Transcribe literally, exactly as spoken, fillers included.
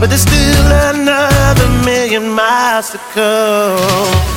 but there's still another million miles to go.